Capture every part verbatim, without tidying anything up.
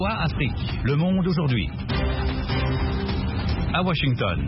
Afrique, le monde aujourd'hui. À Washington.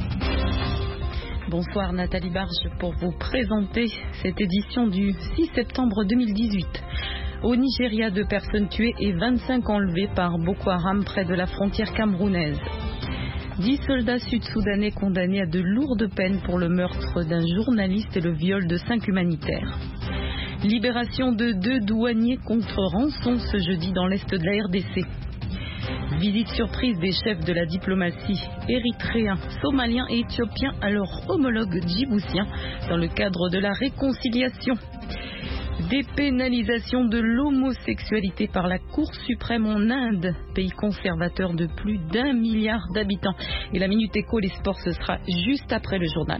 Bonsoir Nathalie Barge pour vous présenter cette édition du six septembre deux mille dix-huit. Au Nigeria, deux personnes tuées et vingt-cinq enlevées par Boko Haram près de la frontière camerounaise. Dix soldats sud-soudanais condamnés à de lourdes peines pour le meurtre d'un journaliste et le viol de cinq humanitaires. Libération de deux douaniers contre rançon ce jeudi dans l'est de la R D C. Visite surprise des chefs de la diplomatie érythréens, somaliens et éthiopiens à leurs homologues djiboutiens dans le cadre de la réconciliation. Dépénalisation de l'homosexualité par la Cour suprême en Inde, pays conservateur de plus d'un milliard d'habitants. Et la Minute Éco, les sports, ce sera juste après le journal.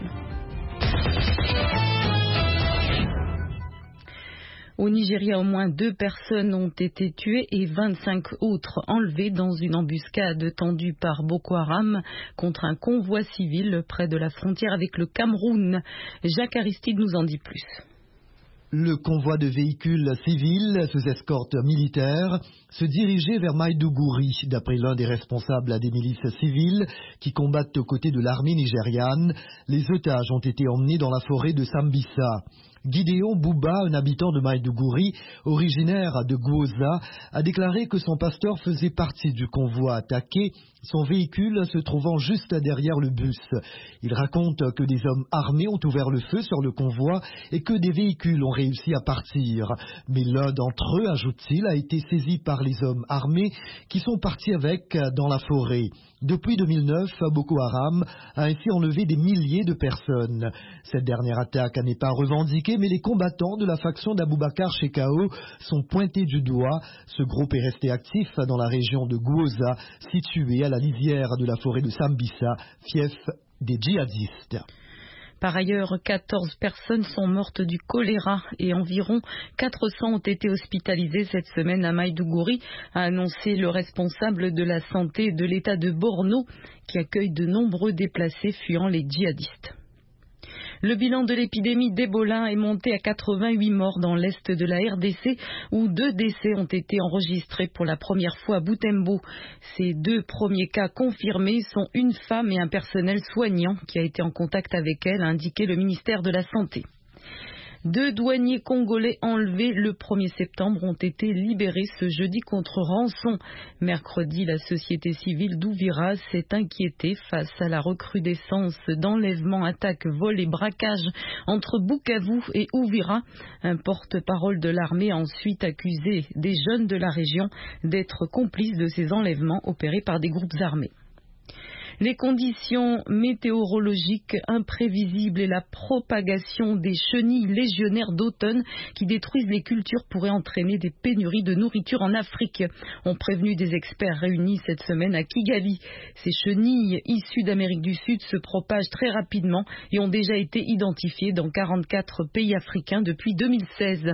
Au Nigeria, au moins deux personnes ont été tuées et vingt-cinq autres enlevées dans une embuscade tendue par Boko Haram contre un convoi civil près de la frontière avec le Cameroun. Jacques Aristide nous en dit plus. Le convoi de véhicules civils sous escorte militaire se dirigeait vers Maïdougouri, d'après l'un des responsables des milices civiles qui combattent aux côtés de l'armée nigériane. Les otages ont été emmenés dans la forêt de Sambisa. Gideon Bouba, un habitant de Maïdougouri, originaire de Gwoza, a déclaré que son pasteur faisait partie du convoi attaqué, son véhicule se trouvant juste derrière le bus. Il raconte que des hommes armés ont ouvert le feu sur le convoi et que des véhicules ont réussi à partir. Mais l'un d'entre eux, ajoute-t-il, a été saisi par les hommes armés qui sont partis avec dans la forêt. Depuis deux mille neuf, Boko Haram a ainsi enlevé des milliers de personnes. Cette dernière attaque n'est pas revendiquée, mais les combattants de la faction d'Aboubacar Shekau sont pointés du doigt. Ce groupe est resté actif dans la région de Gwoza, située à la lisière de la forêt de Sambisa, fief des djihadistes. Par ailleurs, quatorze personnes sont mortes du choléra et environ quatre cents ont été hospitalisées cette semaine à Maïdougouri, a annoncé le responsable de la santé de l'État de Borno, qui accueille de nombreux déplacés fuyant les djihadistes. Le bilan de l'épidémie d'Ebola est monté à quatre-vingt-huit morts dans l'est de la R D C, où deux décès ont été enregistrés pour la première fois à Butembo. Ces deux premiers cas confirmés sont une femme et un personnel soignant qui a été en contact avec elle, a indiqué le ministère de la Santé. Deux douaniers congolais enlevés le premier septembre ont été libérés ce jeudi contre rançon. Mercredi, la société civile d'Ouvira s'est inquiétée face à la recrudescence d'enlèvements, attaques, vols et braquages entre Bukavu et Ouvira. Un porte-parole de l'armée a ensuite accusé des jeunes de la région d'être complices de ces enlèvements opérés par des groupes armés. Les conditions météorologiques imprévisibles et la propagation des chenilles légionnaires d'automne qui détruisent les cultures pourraient entraîner des pénuries de nourriture en Afrique, ont prévenu des experts réunis cette semaine à Kigali. Ces chenilles issues d'Amérique du Sud se propagent très rapidement et ont déjà été identifiées dans quarante-quatre pays africains depuis deux mille seize.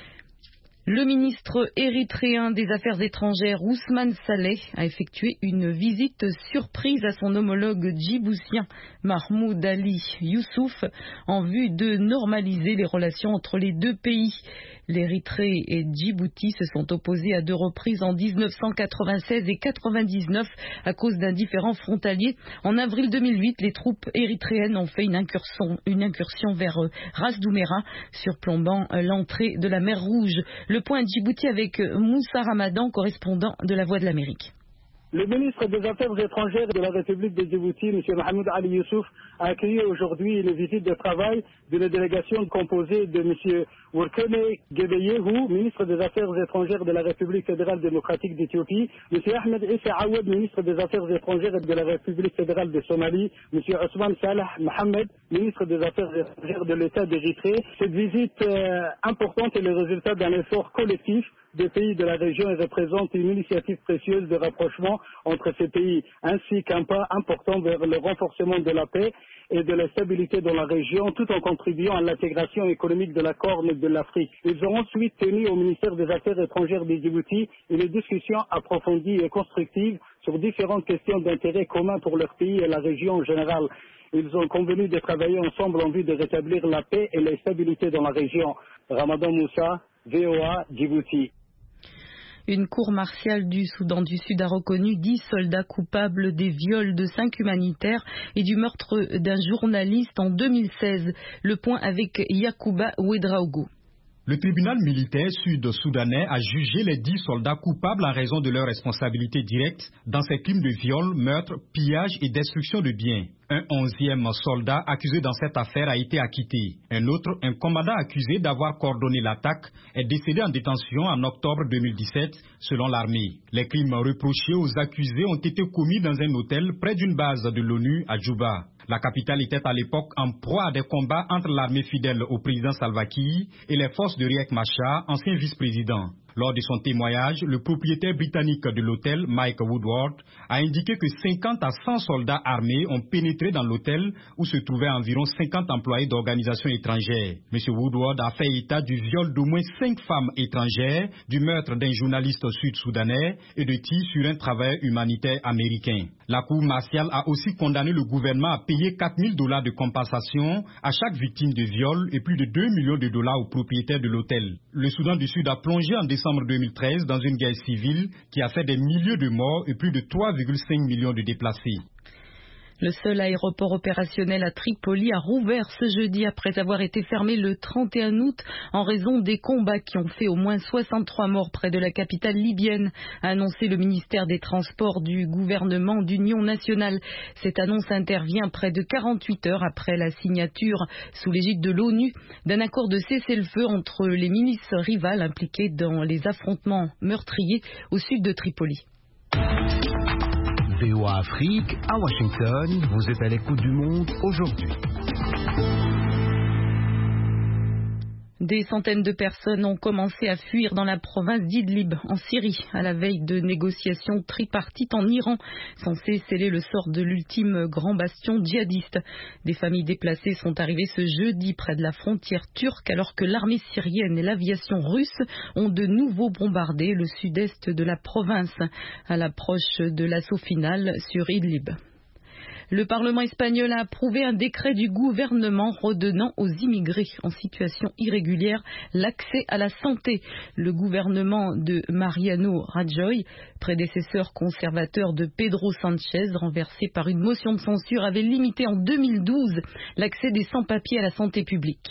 Le ministre érythréen des Affaires étrangères, Ousmane Saleh, a effectué une visite surprise à son homologue djiboutien, Mahmoud Ali Youssouf, en vue de normaliser les relations entre les deux pays. L'Érythrée et Djibouti se sont opposés à deux reprises en dix-neuf cent quatre-vingt-seize et quatre-vingt-dix-neuf à cause d'un différend frontalier. En avril deux mille huit, les troupes érythréennes ont fait une incursion, une incursion vers Ras Doumera, surplombant l'entrée de la mer Rouge. Le point à Djibouti avec Moussa Ramadan, correspondant de La Voix de l'Amérique. Le ministre des Affaires étrangères de la République de Djibouti, M. Mahmoud Ali Youssouf, a accueilli aujourd'hui une visite de travail d'une délégation composée de M. Workene Gebeyehu, ministre des Affaires étrangères de la République fédérale démocratique d'Éthiopie, M. Ahmed Issa Awad, ministre des Affaires étrangères de la République fédérale de Somalie, M. Ousmane Salah Mohamed, ministre des Affaires étrangères de l'État d'Érythrée. Cette visite euh, importante est le résultat d'un effort collectif des pays de la région et représente une initiative précieuse de rapprochement entre ces pays, ainsi qu'un pas important vers le renforcement de la paix et de la stabilité dans la région, tout en contribuant à l'intégration économique de la Corne de l'Afrique. Ils ont ensuite tenu au ministère des Affaires étrangères de Djibouti une discussion approfondie et constructive sur différentes questions d'intérêt commun pour leur pays et la région en général. Ils ont convenu de travailler ensemble en vue de rétablir la paix et la stabilité dans la région. Ramadan Moussa, V O A, Djibouti. Une cour martiale du Soudan du Sud a reconnu dix soldats coupables des viols de cinq humanitaires et du meurtre d'un journaliste en deux mille seize. Le point avec Yacouba Ouedraogo. Le tribunal militaire sud-soudanais a jugé les dix soldats coupables en raison de leur responsabilité directe dans ces crimes de viol, meurtre, pillage et destruction de biens. Un onzième soldat accusé dans cette affaire a été acquitté. Un autre, un commandant accusé d'avoir coordonné l'attaque, est décédé en détention en octobre deux mille dix-sept, selon l'armée. Les crimes reprochés aux accusés ont été commis dans un hôtel près d'une base de l'ONU à Djouba. La capitale était à l'époque en proie à des combats entre l'armée fidèle au président Salva Kiir et les forces de Riek Machar, ancien vice-président. Lors de son témoignage, le propriétaire britannique de l'hôtel, Mike Woodward, a indiqué que cinquante à cent soldats armés ont pénétré dans l'hôtel où se trouvaient environ cinquante employés d'organisations étrangères. M. Woodward a fait état du viol d'au moins cinq femmes étrangères, du meurtre d'un journaliste sud-soudanais et de tirs sur un travailleur humanitaire américain. La Cour martiale a aussi condamné le gouvernement à payer quatre mille dollars de compensation à chaque victime de viol et plus de deux millions de dollars aux propriétaires de l'hôtel. Le Soudan du Sud a plongé en décembre deux mille treize dans une guerre civile qui a fait des milliers de morts et plus de trois virgule cinq millions de déplacés. Le seul aéroport opérationnel à Tripoli a rouvert ce jeudi après avoir été fermé le trente et un août en raison des combats qui ont fait au moins soixante-trois morts près de la capitale libyenne, a annoncé le ministère des Transports du gouvernement d'Union nationale. Cette annonce intervient près de quarante-huit heures après la signature sous l'égide de l'ONU d'un accord de cessez-le-feu entre les milices rivales impliquées dans les affrontements meurtriers au sud de Tripoli. V O A Afrique, à Washington, vous êtes à l'écoute du monde aujourd'hui. Des centaines de personnes ont commencé à fuir dans la province d'Idlib, en Syrie, à la veille de négociations tripartites en Iran, censées sceller le sort de l'ultime grand bastion djihadiste. Des familles déplacées sont arrivées ce jeudi près de la frontière turque, alors que l'armée syrienne et l'aviation russe ont de nouveau bombardé le sud-est de la province, à l'approche de l'assaut final sur Idlib. Le Parlement espagnol a approuvé un décret du gouvernement redonnant aux immigrés en situation irrégulière l'accès à la santé. Le gouvernement de Mariano Rajoy, prédécesseur conservateur de Pedro Sánchez, renversé par une motion de censure, avait limité en deux mille douze l'accès des sans-papiers à la santé publique.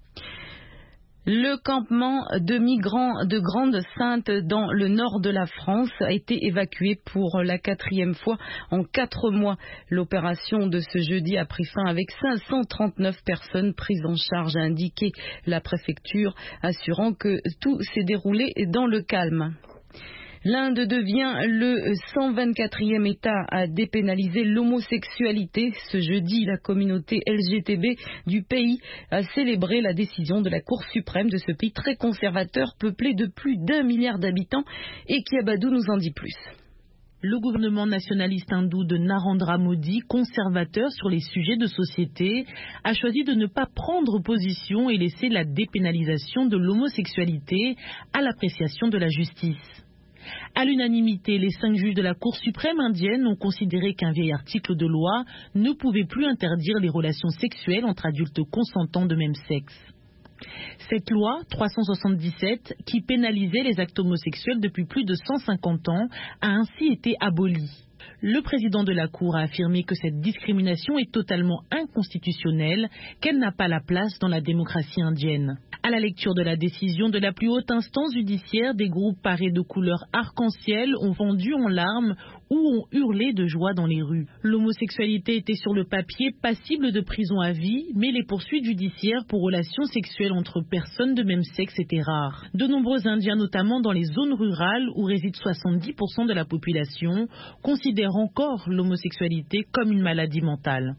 Le campement de migrants de Grande-Synthe dans le nord de la France a été évacué pour la quatrième fois en quatre mois. L'opération de ce jeudi a pris fin avec cinq cent trente-neuf personnes prises en charge, a indiqué la préfecture, assurant que tout s'est déroulé dans le calme. L'Inde devient le cent vingt-quatrième État à dépénaliser l'homosexualité. Ce jeudi, la communauté L G B T du pays a célébré la décision de la Cour suprême de ce pays très conservateur, peuplé de plus d'un milliard d'habitants. Et Kiabadou nous en dit plus. Le gouvernement nationaliste hindou de Narendra Modi, conservateur sur les sujets de société, a choisi de ne pas prendre position et laisser la dépénalisation de l'homosexualité à l'appréciation de la justice. À l'unanimité, les cinq juges de la Cour suprême indienne ont considéré qu'un vieil article de loi ne pouvait plus interdire les relations sexuelles entre adultes consentants de même sexe. Cette loi, trois cent soixante-dix-sept, qui pénalisait les actes homosexuels depuis plus de cent cinquante ans, a ainsi été abolie. Le président de la Cour a affirmé que cette discrimination est totalement inconstitutionnelle, qu'elle n'a pas la place dans la démocratie indienne. À la lecture de la décision de la plus haute instance judiciaire, des groupes parés de couleurs arc-en-ciel ont fondu en larmes ou ont hurlé de joie dans les rues. L'homosexualité était sur le papier passible de prison à vie, mais les poursuites judiciaires pour relations sexuelles entre personnes de même sexe étaient rares. De nombreux Indiens, notamment dans les zones rurales où résident soixante-dix pour cent de la population, considèrent encore l'homosexualité comme une maladie mentale.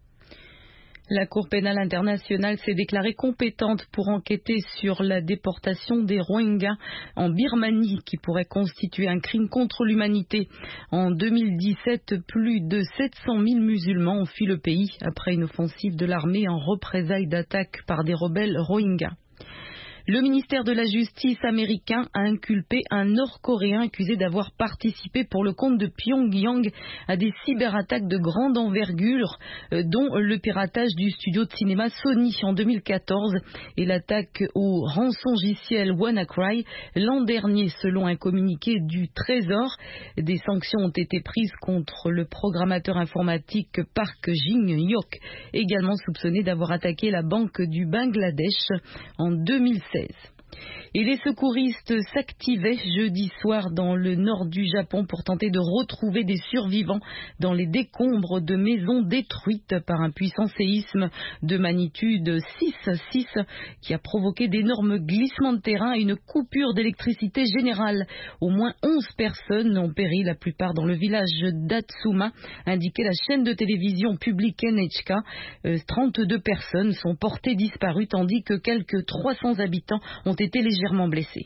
La Cour pénale internationale s'est déclarée compétente pour enquêter sur la déportation des Rohingyas en Birmanie, qui pourrait constituer un crime contre l'humanité. En deux mille dix-sept, plus de sept cent mille musulmans ont fui le pays après une offensive de l'armée en représailles d'attaques par des rebelles Rohingyas. Le ministère de la Justice américain a inculpé un Nord-Coréen accusé d'avoir participé pour le compte de Pyongyang à des cyberattaques de grande envergure, dont le piratage du studio de cinéma Sony en deux mille quatorze et l'attaque au rançongiciel WannaCry l'an dernier, selon un communiqué du Trésor. Des sanctions ont été prises contre le programmateur informatique Park Jin-hyok, également soupçonné d'avoir attaqué la banque du Bangladesh en deux mille seize. Et les secouristes s'activaient jeudi soir dans le nord du Japon pour tenter de retrouver des survivants dans les décombres de maisons détruites par un puissant séisme de magnitude six virgule six qui a provoqué d'énormes glissements de terrain et une coupure d'électricité générale. Au moins onze personnes ont péri, la plupart dans le village d'Atsuma, indiquait la chaîne de télévision publique N H K. Euh, trente-deux personnes sont portées disparues tandis que quelques trois cents habitants ont été légèrement blessés.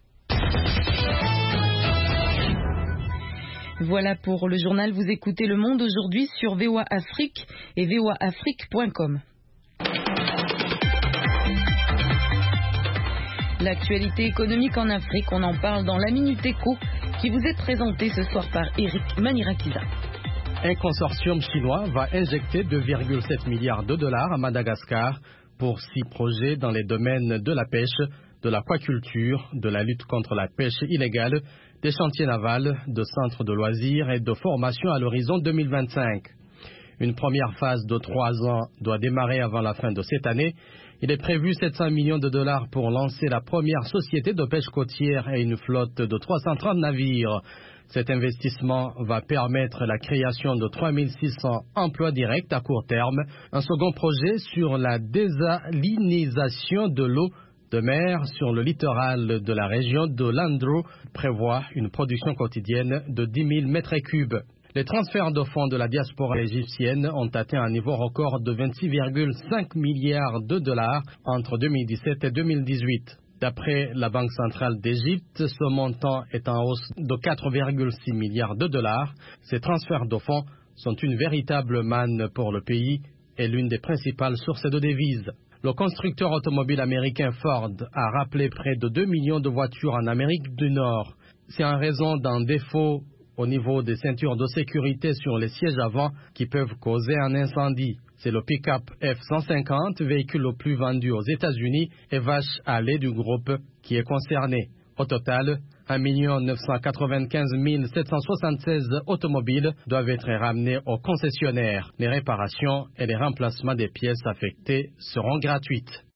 Voilà pour le journal. Vous écoutez Le Monde aujourd'hui sur V O A Afrique et V O A Afrique point com. L'actualité économique en Afrique, on en parle dans la Minute Éco qui vous est présentée ce soir par Eric Manirakiza. Un consortium chinois va injecter deux virgule sept milliards de dollars à Madagascar pour six projets dans les domaines de la pêche, de l'aquaculture, de la lutte contre la pêche illégale, des chantiers navals, de centres de loisirs et de formation à l'horizon deux mille vingt-cinq. Une première phase de trois ans doit démarrer avant la fin de cette année. Il est prévu sept cents millions de dollars pour lancer la première société de pêche côtière et une flotte de trois cent trente navires. Cet investissement va permettre la création de trois mille six cents emplois directs à court terme. Un second projet sur la désalinisation de l'eau de mer sur le littoral de la région de Landro prévoit une production quotidienne de dix mille mètres cubes. Les transferts de fonds de la diaspora égyptienne ont atteint un niveau record de vingt-six virgule cinq milliards de dollars entre deux mille dix-sept et deux mille dix-huit. D'après la Banque centrale d'Égypte, ce montant est en hausse de quatre virgule six milliards de dollars. Ces transferts de fonds sont une véritable manne pour le pays et l'une des principales sources de devises. Le constructeur automobile américain Ford a rappelé près de deux millions de voitures en Amérique du Nord. C'est en raison d'un défaut au niveau des ceintures de sécurité sur les sièges avant qui peuvent causer un incendie. C'est le pick-up F cent cinquante, véhicule le plus vendu aux États-Unis, et vache à lait du groupe qui est concerné. Au total, un million neuf cent quatre-vingt-quinze mille sept cent soixante-seize automobiles doivent être ramenés aux concessionnaires. Les réparations et les remplacements des pièces affectées seront gratuites.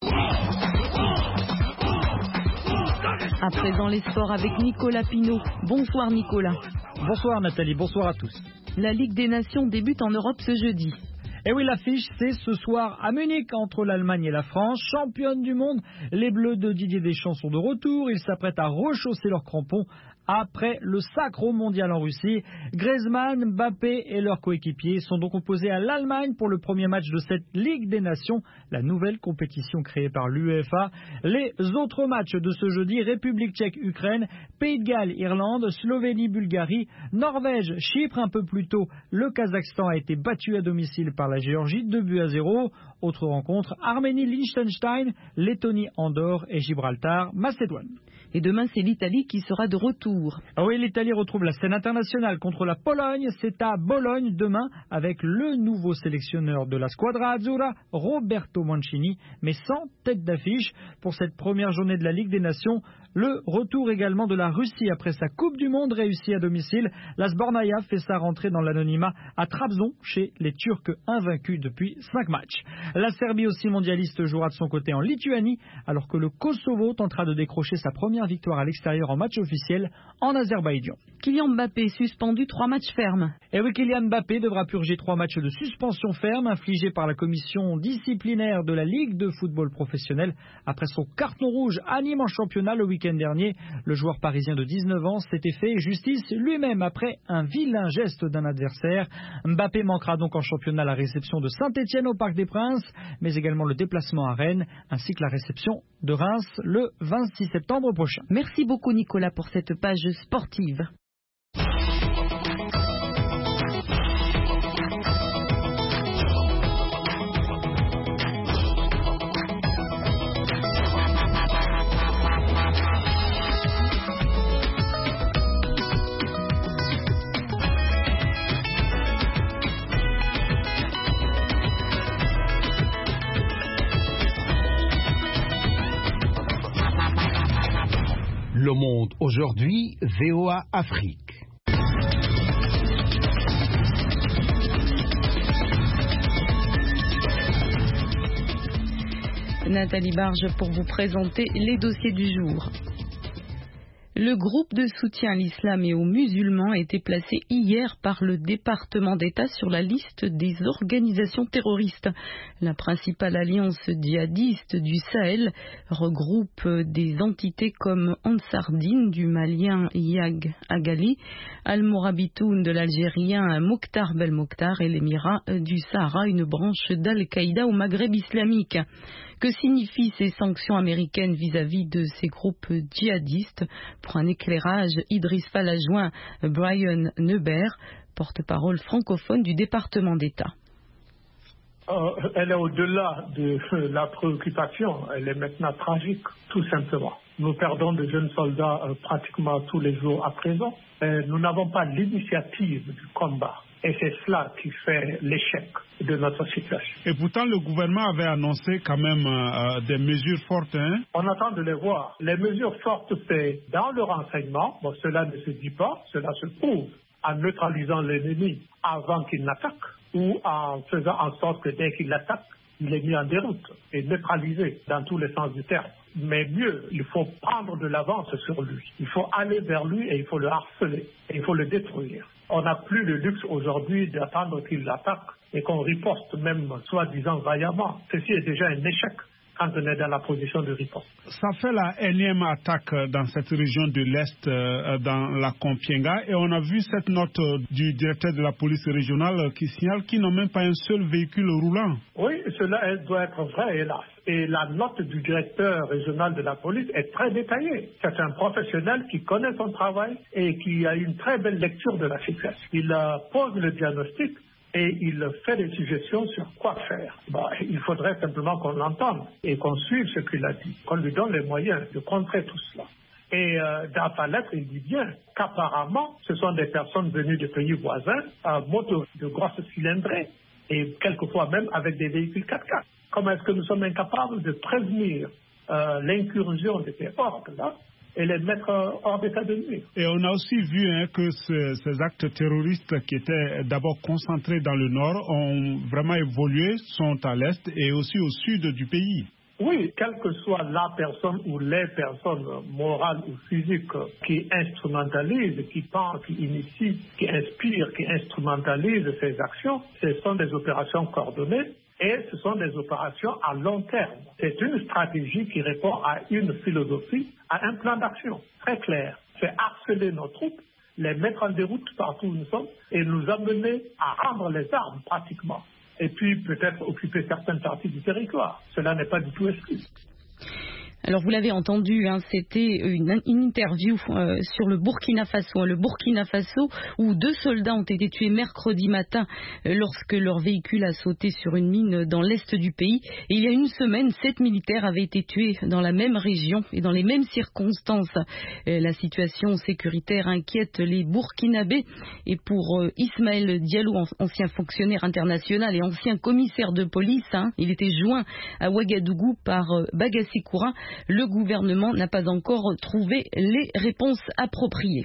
À présent, les sports avec Nicolas Pinault. Bonsoir Nicolas. Bonsoir Nathalie, bonsoir à tous. La Ligue des Nations débute en Europe ce jeudi. Et oui, l'affiche, c'est ce soir à Munich entre l'Allemagne et la France. Championne du monde, les Bleus de Didier Deschamps sont de retour. Ils s'apprêtent à rechausser leurs crampons après le sacre mondial en Russie. Griezmann, Mbappé et leurs coéquipiers sont donc opposés à l'Allemagne pour le premier match de cette Ligue des Nations, la nouvelle compétition créée par l'UEFA. Les autres matchs de ce jeudi, République tchèque, Ukraine, Pays de Galles, Irlande, Slovénie, Bulgarie, Norvège, Chypre. Un peu plus tôt, le Kazakhstan a été battu à domicile par la Géorgie, deux buts à zéro. Autre rencontre, Arménie, Liechtenstein, Lettonie, Andorre et Gibraltar, Macédoine. Et demain, c'est l'Italie qui sera de retour. Ah oui, l'Italie retrouve la scène internationale contre la Pologne. C'est à Bologne demain avec le nouveau sélectionneur de la Squadra Azzurra, Roberto Mancini, mais sans tête d'affiche pour cette première journée de la Ligue des Nations. Le retour également de la Russie après sa Coupe du Monde réussie à domicile. La Sbornaïa fait sa rentrée dans l'anonymat à Trabzon chez les Turcs invaincus depuis cinq matchs. La Serbie aussi mondialiste jouera de son côté en Lituanie alors que le Kosovo tentera de décrocher sa première victoire à l'extérieur en match officiel en Azerbaïdjan. Kylian Mbappé suspendu trois matchs fermes. Et oui, Kylian Mbappé devra purger trois matchs de suspension ferme infligés par la commission disciplinaire de la Ligue de football professionnel après son carton rouge à Nîmes en championnat le week-end dernier. Le joueur parisien de dix-neuf ans s'était fait justice lui-même après un vilain geste d'un adversaire. Mbappé manquera donc en championnat la réception de Saint-Etienne au Parc des Princes, mais également le déplacement à Rennes, ainsi que la réception de Reims le vingt-six septembre prochain. Merci beaucoup Nicolas pour cette page sportive. Le Monde aujourd'hui, V O A Afrique. Nathalie Barge pour vous présenter les dossiers du jour. Le groupe de soutien à l'islam et aux musulmans a été placé hier par le département d'État sur la liste des organisations terroristes. La principale alliance djihadiste du Sahel regroupe des entités comme Ansar Dine du Malien Yag Agali, Al-Mourabitoun de l'Algérien Mokhtar Belmokhtar et l'Émirat du Sahara, une branche d'Al-Qaïda au Maghreb islamique. Que signifient ces sanctions américaines vis-à-vis de ces groupes djihadistes? Pour un éclairage, Idriss Fall a joint Brian Neubert, porte-parole francophone du département d'État. Euh, elle est au-delà de la préoccupation, elle est maintenant tragique, tout simplement. Nous perdons de jeunes soldats euh, pratiquement tous les jours à présent. Et nous n'avons pas l'initiative du combat. Et c'est cela qui fait l'échec de notre situation. Et pourtant, le gouvernement avait annoncé quand même euh, des mesures fortes. Hein? On attend de les voir. Les mesures fortes, c'est dans le renseignement. Bon, cela ne se dit pas, cela se prouve en neutralisant l'ennemi avant qu'il n'attaque ou en faisant en sorte que dès qu'il attaque, il est mis en déroute et neutralisé dans tous les sens du terme. Mais mieux, il faut prendre de l'avance sur lui. Il faut aller vers lui et il faut le harceler et il faut le détruire. On n'a plus le luxe aujourd'hui d'attendre qu'il attaque et qu'on riposte même soi-disant vaillamment. Ceci est déjà un échec quand on est dans la position de riposte. Ça fait la énième attaque dans cette région de l'Est, dans la Kompienga, et on a vu cette note du directeur de la police régionale qui signale qu'ils n'ont même pas un seul véhicule roulant. Oui, cela doit être vrai, hélas. Et la note du directeur régional de la police est très détaillée. C'est un professionnel qui connaît son travail et qui a une très belle lecture de la situation. Il pose le diagnostic et il fait des suggestions sur quoi faire. Bah, il faudrait simplement qu'on l'entende et qu'on suive ce qu'il a dit, qu'on lui donne les moyens de contrer tout cela. Et euh, dans sa lettre, il dit bien qu'apparemment, ce sont des personnes venues de pays voisins, à moto de grosses cylindrées et quelquefois même avec des véhicules quatre-quatre. Comment est-ce que nous sommes incapables de prévenir euh, l'incursion de ces hordes-là et les mettre hors d'état de nuire? Et on a aussi vu hein, que ce, ces actes terroristes qui étaient d'abord concentrés dans le nord ont vraiment évolué, sont à l'est et aussi au sud du pays. Oui, quelle que soit la personne ou les personnes morales ou physiques qui instrumentalisent, qui pensent, qui initient, qui inspirent, qui instrumentalisent ces actions, ce sont des opérations coordonnées. Et ce sont des opérations à long terme. C'est une stratégie qui répond à une philosophie, à un plan d'action très clair. C'est harceler nos troupes, les mettre en déroute partout où nous sommes et nous amener à rendre les armes pratiquement. Et puis peut-être occuper certaines parties du territoire. Cela n'est pas du tout exclu. Alors vous l'avez entendu, hein, c'était une, une interview euh, sur le Burkina Faso. Hein, le Burkina Faso où deux soldats ont été tués mercredi matin euh, lorsque leur véhicule a sauté sur une mine dans l'est du pays. Et il y a une semaine, sept militaires avaient été tués dans la même région et dans les mêmes circonstances. Euh, la situation sécuritaire inquiète les Burkinabés. Et pour euh, Ismaël Diallo, ancien fonctionnaire international et ancien commissaire de police, hein, il était joint à Ouagadougou par euh, Bagassi Koura. Le gouvernement n'a pas encore trouvé les réponses appropriées.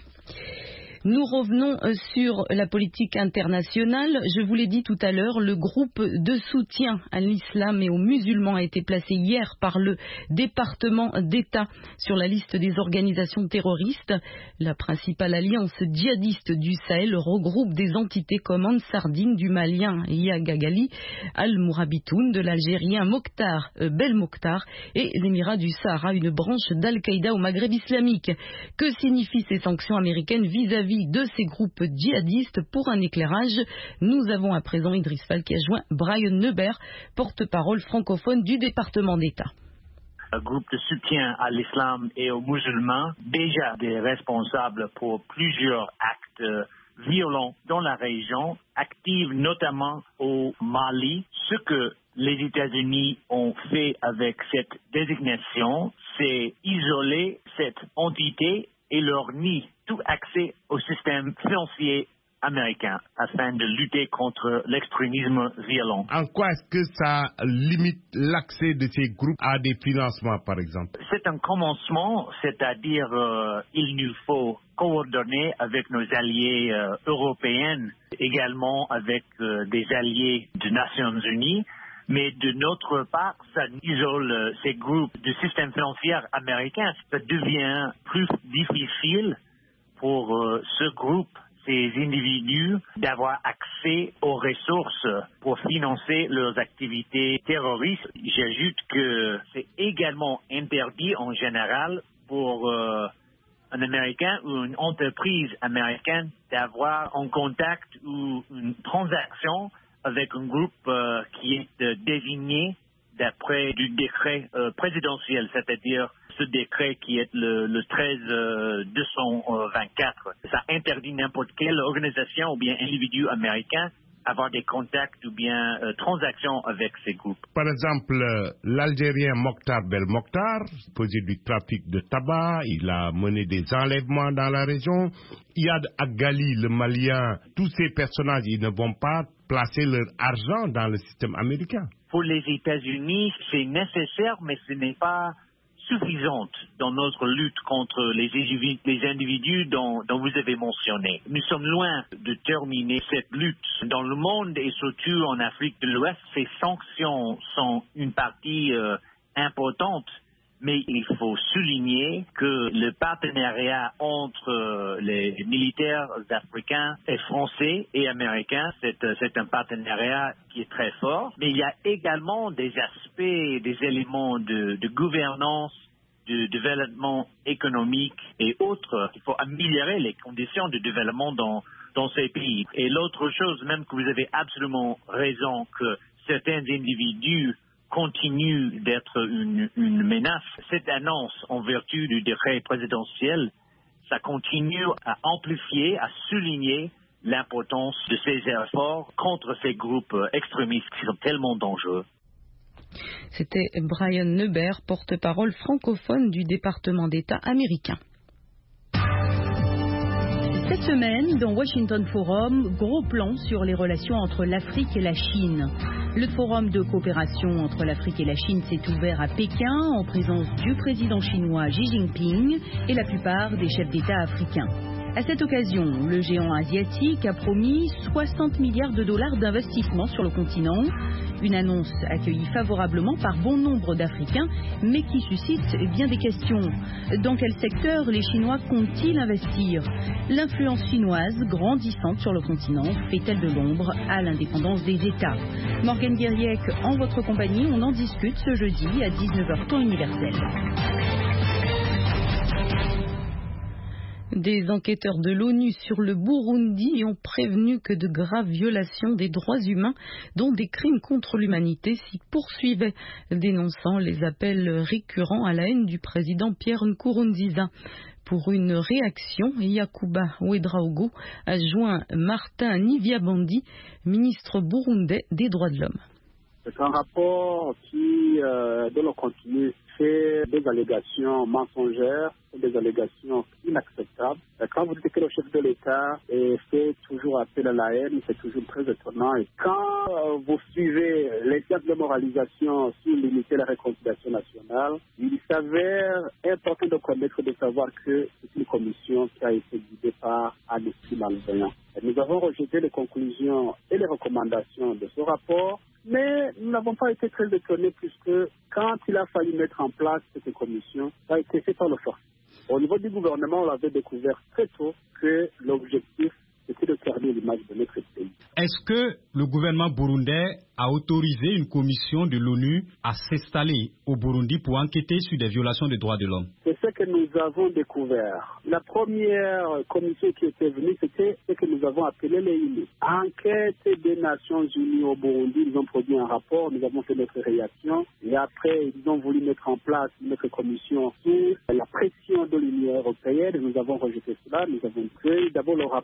Nous revenons sur la politique internationale. Je vous l'ai dit tout à l'heure, le groupe de soutien à l'islam et aux musulmans a été placé hier par le département d'État sur la liste des organisations terroristes. La principale alliance djihadiste du Sahel regroupe des entités comme Ansar Dine du Malien Yagagali, Al-Mourabitoun de l'Algérien Mokhtar Belmokhtar et l'Émirat du Sahara, une branche d'Al-Qaïda au Maghreb islamique. Que signifient ces sanctions américaines vis-à-vis de ces groupes djihadistes? Pour un éclairage, nous avons à présent Idriss Fall qui a joint Brian Neubert, porte-parole francophone du département d'État. Un groupe de soutien à l'islam et aux musulmans, déjà des responsables pour plusieurs actes violents dans la région, actifs notamment au Mali. Ce que les États-Unis ont fait avec cette désignation, c'est isoler cette entité et leur nie tout accès au système financier américain afin de lutter contre l'extrémisme violent. En quoi est-ce que ça limite l'accès de ces groupes à des financements, par exemple? C'est un commencement, c'est-à-dire euh, il nous faut coordonner avec nos alliés euh, européens, également avec euh, des alliés des Nations Unies. Mais de notre part, ça isole euh, ces groupes du système financier américain. Ça devient plus difficile pour euh, ce groupe, ces individus, d'avoir accès aux ressources pour financer leurs activités terroristes. J'ajoute que c'est également interdit en général pour euh, un Américain ou une entreprise américaine d'avoir un contact ou une transaction avec un groupe euh, qui est euh, désigné d'après du décret euh, présidentiel, c'est-à-dire ce décret qui est le, le treize deux cent vingt-quatre. Ça interdit n'importe quelle organisation ou bien individu américain avoir des contacts ou bien euh, transactions avec ces groupes. Par exemple, euh, l'Algérien Mokhtar Belmokhtar faisait du trafic de tabac, il a mené des enlèvements dans la région. Iyad Agali, le Malien, tous ces personnages, ils ne vont pas placer leur argent dans le système américain. Pour les États-Unis, c'est nécessaire, mais ce n'est pas suffisante dans notre lutte contre les individus, les individus dont, dont vous avez mentionné. Nous sommes loin de terminer cette lutte. Dans le monde et surtout en Afrique de l'Ouest, ces sanctions sont une partie euh, importante, mais il faut souligner que le partenariat entre euh, les militaires africains et français et américains, c'est, c'est un partenariat qui est très fort. Mais il y a également des aspects, des éléments de, de gouvernance, de développement économique et autres. Il faut améliorer les conditions de développement dans, dans ces pays. Et l'autre chose, même que vous avez absolument raison, que certains individus continue d'être une, une menace. Cette annonce, en vertu du décret présidentiel, ça continue à amplifier, à souligner l'importance de ces efforts contre ces groupes extrémistes qui sont tellement dangereux. C'était Brian Neubert, porte-parole francophone du département d'État américain. Cette semaine, dans Washington Forum, gros plan sur les relations entre l'Afrique et la Chine. Le forum de coopération entre l'Afrique et la Chine s'est ouvert à Pékin en présence du président chinois Xi Jinping et la plupart des chefs d'État africains. À cette occasion, le géant asiatique a promis soixante milliards de dollars d'investissement sur le continent. Une annonce accueillie favorablement par bon nombre d'Africains, mais qui suscite bien des questions. Dans quel secteur les Chinois comptent-ils investir? L'influence chinoise grandissante sur le continent fait-elle de l'ombre à l'indépendance des États? Morgane Guériec, en votre compagnie, on en discute ce jeudi à dix-neuf heures temps universel. Des enquêteurs de l'ONU sur le Burundi ont prévenu que de graves violations des droits humains, dont des crimes contre l'humanité, s'y poursuivaient, dénonçant les appels récurrents à la haine du président Pierre Nkurunziza. Pour une réaction, Yakuba Ouedraogo a joint Martin Nivyabandi, ministre burundais des droits de l'homme. C'est un rapport qui, euh, dont le contenu fait des allégations mensongères, des allégations inacceptables. Quand vous dites que le chef de l'État fait toujours appel à la haine, c'est toujours très étonnant. Et quand euh, vous suivez les actes de moralisation sur limiter la réconciliation nationale, il s'avère important de connaître, de savoir que c'est une commission qui a été guidée par un esprit malveillant. Nous avons rejeté les conclusions et les recommandations de ce rapport, mais nous n'avons pas été très étonnés puisque quand il a fallu mettre en place cette commission, ça a été fait par le force. Au niveau du gouvernement, on avait découvert très tôt que l'objectif était de terminer l'image de notre pays. Est-ce que le gouvernement burundais a autorisé une commission de l'ONU à s'installer au Burundi pour enquêter sur des violations des droits de l'homme? C'est ce que nous avons découvert. La première commission qui était venue, c'était ce que nous avons appelé les I N U. Enquête des Nations Unies au Burundi, ils ont produit un rapport, nous avons fait notre réaction. Et après, ils ont voulu mettre en place notre commission sous la pression de l'Union européenne. Nous avons rejeté cela. Nous avons créé d'abord le rapport contre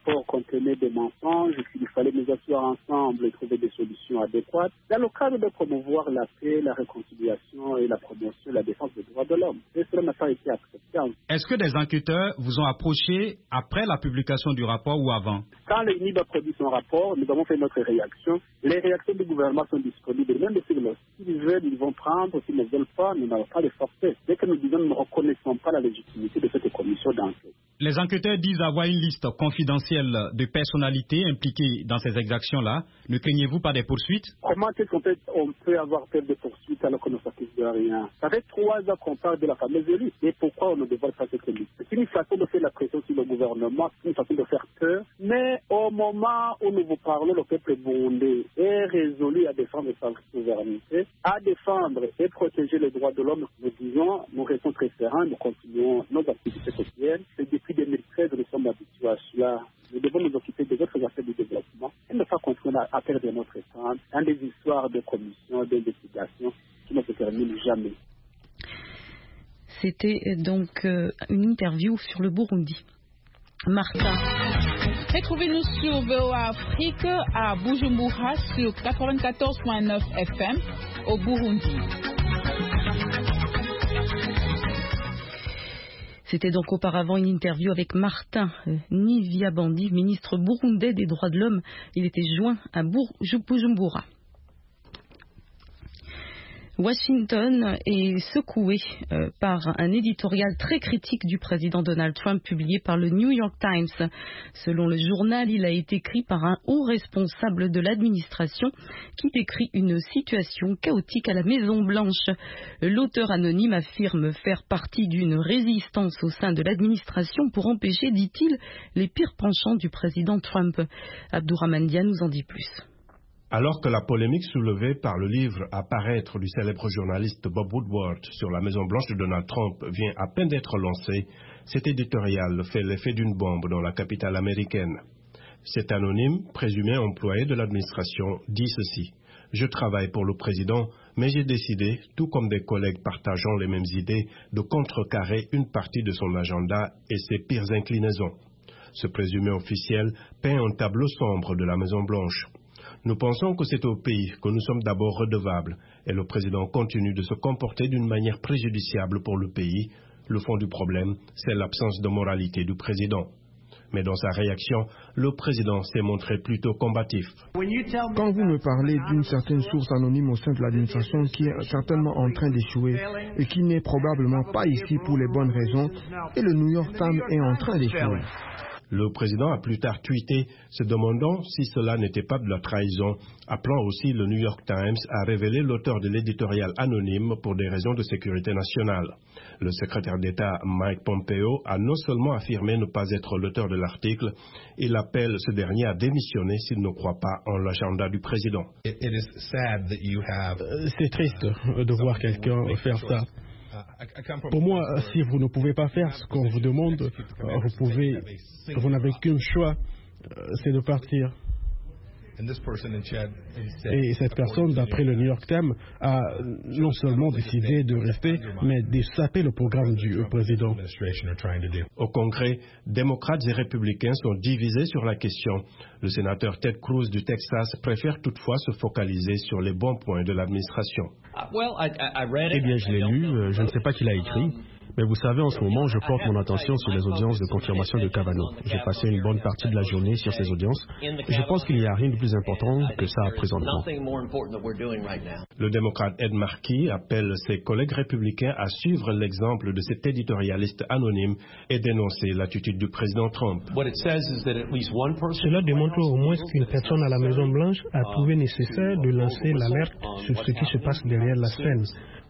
contenait des mensonges, qu'il fallait nous asseoir ensemble et trouver des solutions adéquates, dans le cadre de promouvoir la paix, la réconciliation et la promotion, la défense des droits de l'homme. Et cela n'a pas été accepté. Est-ce que des enquêteurs vous ont approché après la publication du rapport ou avant? Quand le N I B a produit son rapport, nous avons fait notre réaction. Les réactions du gouvernement sont disponibles. Même s'ils veulent, ils vont prendre. S'ils ne veulent pas, nous n'avons pas de forcer. Dès que nous disons, nous ne reconnaissons pas la légitimité de cette commission d'enquête. Les enquêteurs disent avoir une liste confidentielle de personnalités impliquées dans ces exactions-là. Ne craignez-vous pas des poursuites? Comment est-ce qu'on peut, on peut avoir peur de poursuites alors qu'on ne s'accuse de rien? Ça fait trois ans qu'on parle de la fameuse liste. Et pourquoi on ne dévoile pas cette liste? C'est une façon de faire la pression sur le gouvernement, c'est une façon de faire peur. Mais au moment où nous vous parlons, le peuple burundais est résolu à défendre sa souveraineté, à défendre et protéger les droits de l'homme. Nous disons, nous restons très sereins, nous continuons nos activités quotidiennes. Et depuis deux mille treize, nous sommes habitués à cela. Nous devons nous occuper des autres aspects du développement et ne pas continuer à perdre notre temps dans des histoires de commissions, d'investigations qui ne se terminent jamais. C'était donc euh, une interview sur le Burundi. Martha. Retrouvez-nous sur V O A Afrique à Bujumbura sur quatre-vingt-quatorze virgule neuf F M au Burundi. C'était donc auparavant une interview avec Martin Nivyabandi, ministre burundais des droits de l'homme. Il était joint à Bujumbura. Washington est secoué euh, par un éditorial très critique du président Donald Trump publié par le New York Times. Selon le journal, il a été écrit par un haut responsable de l'administration qui décrit une situation chaotique à la Maison-Blanche. L'auteur anonyme affirme faire partie d'une résistance au sein de l'administration pour empêcher, dit-il, les pires penchants du président Trump. Abdourahmane Dia nous en dit plus. Alors que la polémique soulevée par le livre à paraître du célèbre journaliste Bob Woodward sur la Maison-Blanche de Donald Trump vient à peine d'être lancé, cet éditorial fait l'effet d'une bombe dans la capitale américaine. Cet anonyme, présumé employé de l'administration, dit ceci. « Je travaille pour le président, mais j'ai décidé, tout comme des collègues partageant les mêmes idées, de contrecarrer une partie de son agenda et ses pires inclinaisons. » Ce présumé officiel peint un tableau sombre de la Maison-Blanche. Nous pensons que c'est au pays que nous sommes d'abord redevables et le président continue de se comporter d'une manière préjudiciable pour le pays. Le fond du problème, c'est l'absence de moralité du président. Mais dans sa réaction, le président s'est montré plutôt combatif. Quand vous me parlez d'une certaine source anonyme au sein de l'administration qui est certainement en train d'échouer et qui n'est probablement pas ici pour les bonnes raisons, et le New York Times est en train d'échouer. Le président a plus tard tweeté, se demandant si cela n'était pas de la trahison, appelant aussi le New York Times à révéler l'auteur de l'éditorial anonyme pour des raisons de sécurité nationale. Le secrétaire d'État Mike Pompeo a non seulement affirmé ne pas être l'auteur de l'article, il appelle ce dernier à démissionner s'il ne croit pas en l'agenda du président. C'est triste de voir quelqu'un faire ça. Pour moi, si vous ne pouvez pas faire ce qu'on vous demande, vous pouvez, vous n'avez qu'un choix, c'est de partir. Et cette personne, d'après le New York Times, a non seulement décidé de rester, mais de saper le programme du président. Au Congrès, démocrates et républicains sont divisés sur la question. Le sénateur Ted Cruz du Texas préfère toutefois se focaliser sur les bons points de l'administration. Eh bien, je l'ai lu, je ne sais pas qui l'a écrit. Mais vous savez, en ce moment, je porte mon attention sur les audiences de confirmation de Kavanaugh. J'ai passé une bonne partie de la journée sur ces audiences et je pense qu'il n'y a rien de plus important que ça présentement. Le démocrate Ed Markey appelle ses collègues républicains à suivre l'exemple de cet éditorialiste anonyme et dénoncer l'attitude du président Trump. Cela démontre au moins qu'une personne à la Maison-Blanche a trouvé nécessaire de lancer l'alerte sur ce qui se passe derrière la scène.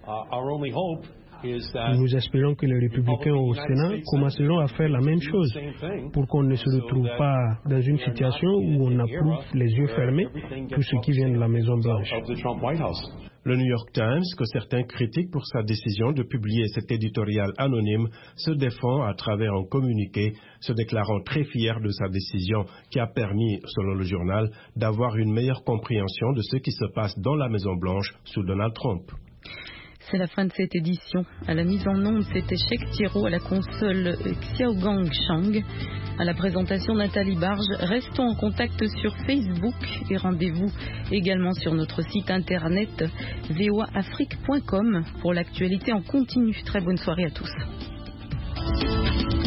Nous espérons que les républicains au Sénat commenceront à faire la même chose pour qu'on ne se retrouve pas dans une situation où on approuve les yeux fermés tout ce qui vient de la Maison-Blanche. Le New York Times, que certains critiquent pour sa décision de publier cet éditorial anonyme, se défend à travers un communiqué, se déclarant très fier de sa décision qui a permis, selon le journal, d'avoir une meilleure compréhension de ce qui se passe dans la Maison-Blanche sous Donald Trump. C'est la fin de cette édition. À la mise en onde, c'était Cheikh Thiro, à la console Xiaogang Shang. À la présentation, Nathalie Barge. Restons en contact sur Facebook et rendez-vous également sur notre site internet v o a afrique point com pour l'actualité en continu. Très bonne soirée à tous.